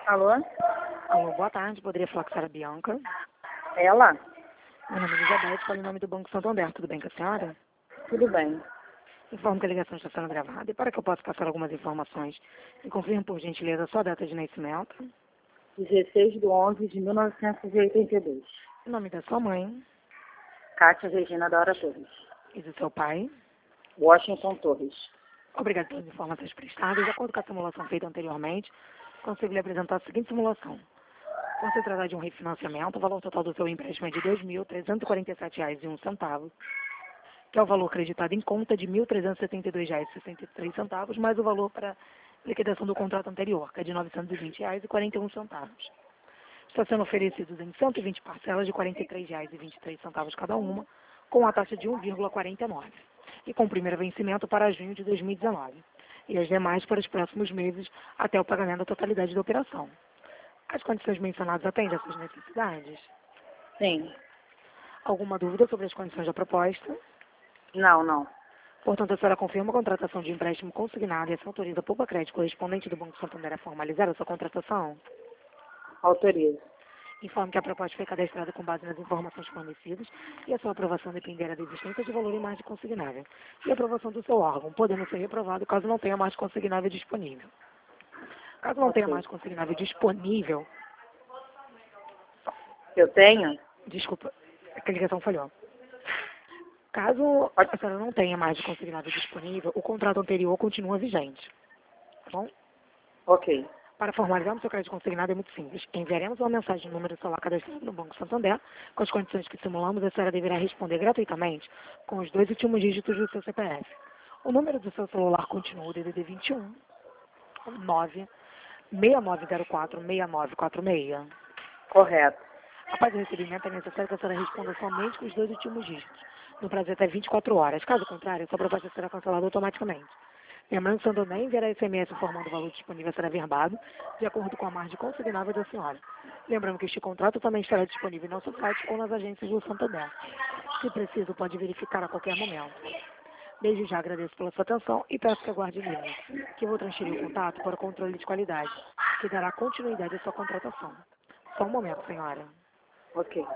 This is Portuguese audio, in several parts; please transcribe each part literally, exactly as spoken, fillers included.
Alô? Alô, boa tarde. Poderia falar com a senhora Bianca? Ela? Meu nome é Elizabeth, falo em nome do Banco Santander. Tudo bem com a senhora? Tudo bem. Informo que a ligação está sendo gravada e para que eu possa passar algumas informações, me confirme por gentileza a sua data de nascimento, dezesseis de onze de mil novecentos e oitenta e dois. o nome da sua mãe Cátia Regina da Hora Torres. e do seu pai. Washington Torres. Obrigado pelas informações prestadas. De acordo com a simulação feita anteriormente, consigo lhe apresentar a seguinte simulação. Por se tratar de um refinanciamento, o valor total do seu empréstimo é de dois mil trezentos e quarenta e sete reais e um centavo, que é o valor acreditado em conta de mil trezentos e setenta e dois reais e sessenta e três centavos, mais o valor para liquidação do contrato anterior, que é de novecentos e vinte reais e quarenta e um centavos. Está sendo oferecidos em cento e vinte parcelas de quarenta e três reais e vinte e três centavos cada uma, com a taxa de um vírgula quarenta e nove, e com o primeiro vencimento para junho de dois mil e dezenove, e as demais para os próximos meses até o pagamento da totalidade da operação. As condições mencionadas atendem às suas necessidades? Sim. Alguma dúvida sobre as condições da proposta? Não, não. Portanto, a senhora confirma a contratação de empréstimo consignado e a autoriza a poupa crédito correspondente do Banco Santander a formalizar a sua contratação? Autorizo. Informe que a proposta foi cadastrada com base nas informações fornecidas e a sua aprovação dependerá da existência de valor em margem consignável e a aprovação do seu órgão, podendo ser reprovado caso não tenha margem consignável disponível. Caso não tenha Ok. margem consignável disponível, Eu tenho? desculpa, é que a ligação falhou. Caso Pode- a senhora não tenha margem consignável disponível, o contrato anterior continua vigente. Tá bom? Ok. Para formalizarmos seu crédito consignado é muito simples. Enviaremos uma mensagem no número do celular cadastrado no Banco Santander, com as condições que simulamos, a senhora deverá responder gratuitamente com os dois últimos dígitos do seu C P F. O número do seu celular continua o D D D vinte e um, nove seis nove zero quatro seis nove quatro seis. Correto. Após o recebimento, é necessário que a senhora responda somente com os dois últimos dígitos, no prazo de até vinte e quatro horas. Caso contrário, a sua proposta será cancelada automaticamente. Lembrando que o Santander enviará S M S informando o valor disponível a ser averbado, de acordo com a margem consignável da senhora. Lembrando que este contrato também estará disponível em nosso site ou nas agências do Santander. Se preciso, pode verificar a qualquer momento. Desde já agradeço pela sua atenção e peço que aguarde em linha, que eu vou transferir o contato para o controle de qualidade, que dará continuidade à sua contratação. Só um momento, senhora. Ok.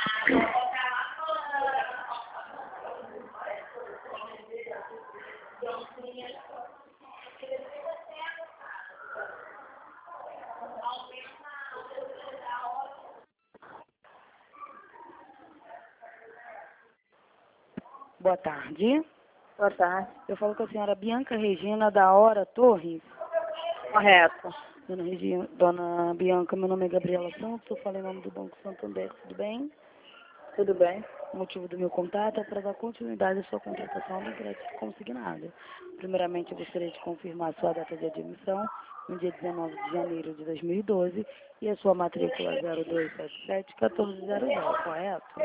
Boa tarde. Boa tarde. Eu falo com a senhora Bianca Regina da Hora Torres. Correto. Dona, Regina, Dona Bianca, meu nome é Gabriela Santos, eu falo em nome do Banco Santander, tudo bem? Tudo bem? O motivo do meu contato é para dar continuidade à sua contratação do crédito consignado. Primeiramente, eu gostaria de confirmar a sua data de admissão, no dia dezenove de janeiro de dois mil e doze, e a sua matrícula zero dois sete sete um quatro zero zero, correto?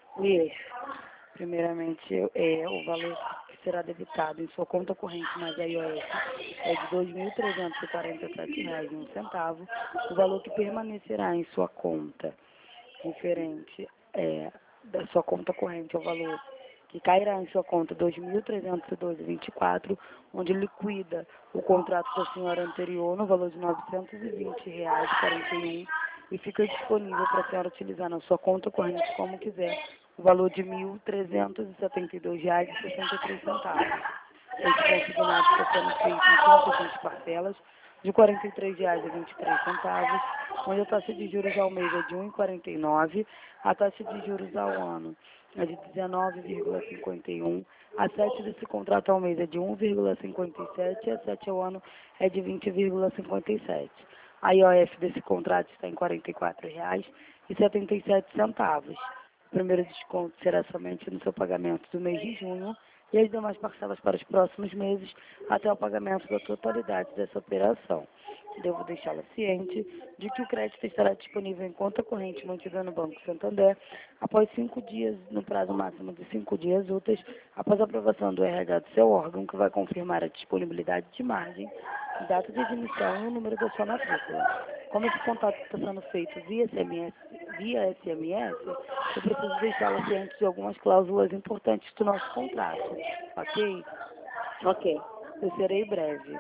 Isso. Primeiramente, é, o valor que será debitado em sua conta corrente mais a I O S é de dois mil trezentos e quarenta e sete reais e um centavo. O valor que permanecerá em sua conta referente é, da sua conta corrente é o valor que cairá em sua conta dois mil trezentos e doze reais e vinte e quatro, onde liquida o contrato da senhora anterior no valor de novecentos e vinte reais e quarenta e um e fica disponível para a senhora utilizar na sua conta corrente como quiser o valor de mil trezentos e setenta e dois reais e sessenta e três centavos. Esse consignado está sendo feito em cento e vinte parcelas de quarenta e três reais e vinte e três centavos, onde a taxa de juros ao mês é de um vírgula quarenta e nove, a taxa de juros ao ano é de dezenove vírgula cinquenta e um, a sete desse contrato ao mês é de um vírgula cinquenta e sete e a sete ao ano é de vinte vírgula cinquenta e sete. A I O F desse contrato está em quarenta e quatro reais e setenta e sete centavos. O primeiro desconto será somente no seu pagamento do mês de junho e as demais parcelas para os próximos meses até o pagamento da totalidade dessa operação. Devo deixá-la ciente de que o crédito estará disponível em conta corrente mantida no Banco Santander após cinco dias, no prazo máximo de cinco dias úteis, após a aprovação do R H do seu órgão, que vai confirmar a disponibilidade de margem, data de admissão e o número da sua matrícula. Como esse contato está sendo feito via S M S, via S M S, eu preciso deixá-la ciente de algumas cláusulas importantes do nosso contrato, ok? Ok. Eu serei breve.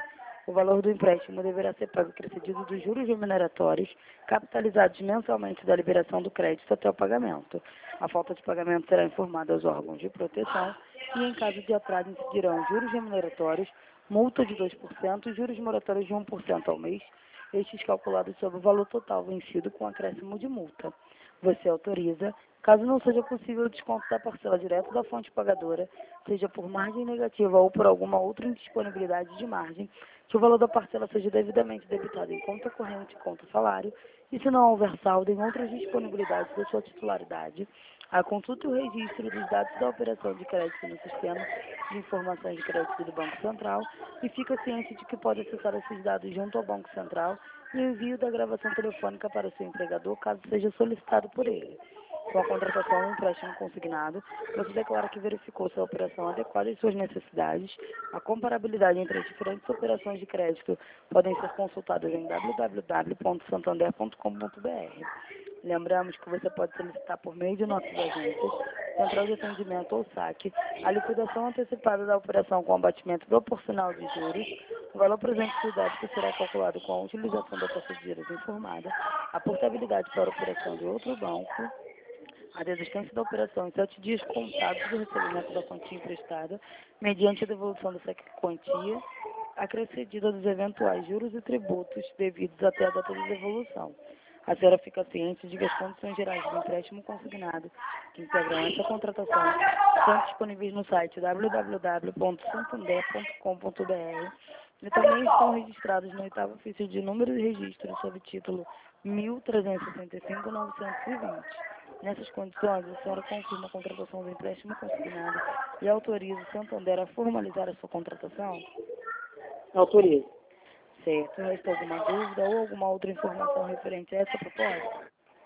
O valor do empréstimo deverá ser pago acrescido dos juros remuneratórios, capitalizados mensalmente da liberação do crédito até o pagamento. A falta de pagamento será informada aos órgãos de proteção e, em caso de atraso, incidirão juros remuneratórios, multa de dois por cento e juros moratórios de um por cento ao mês, estes calculados sobre o valor total vencido com acréscimo de multa. Você autoriza, caso não seja possível o desconto da parcela direto da fonte pagadora, seja por margem negativa ou por alguma outra indisponibilidade de margem, que o valor da parcela seja devidamente debitado em conta corrente, conta salário, e se não houver saldo em outras disponibilidades da sua titularidade, a consulta e o registro dos dados da operação de crédito no sistema de informações de crédito do Banco Central e fica ciente de que pode acessar esses dados junto ao Banco Central e o envio da gravação telefônica para o seu empregador, caso seja solicitado por ele. Com a contratação do empréstimo consignado, você declara que verificou se a operação adequada às suas necessidades. A comparabilidade entre as diferentes operações de crédito podem ser consultadas em w w w ponto santander ponto com ponto b r. Lembramos que você pode solicitar por meio de nossas agências, central de atendimento ou saque, a liquidação antecipada da operação com abatimento proporcional de juros, o valor presente do débito será calculado com a utilização da taxa de juros informada, a portabilidade para a operação de outro banco, a desistência da operação em sete dias contados do recebimento da quantia emprestada, mediante a devolução dessa quantia, acrescida dos eventuais juros e tributos devidos até a data de devolução. A senhora fica ciente de que as condições gerais do empréstimo consignado, que integram essa contratação, estão disponíveis no site w w w ponto santander ponto com ponto b r e também estão registrados no oitavo ofício de número de registro sob título mil trezentos e sessenta e cinco ponto novecentos e vinte. Nessas condições, a senhora confirma a contratação do empréstimo consignado e autoriza o Santander a formalizar a sua contratação? Autorizo. Certo. Resta alguma dúvida ou alguma outra informação referente a essa proposta?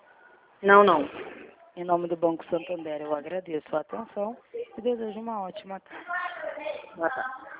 Não, não. Em nome do Banco Santander, eu agradeço a atenção e desejo uma ótima tarde. Boa tarde.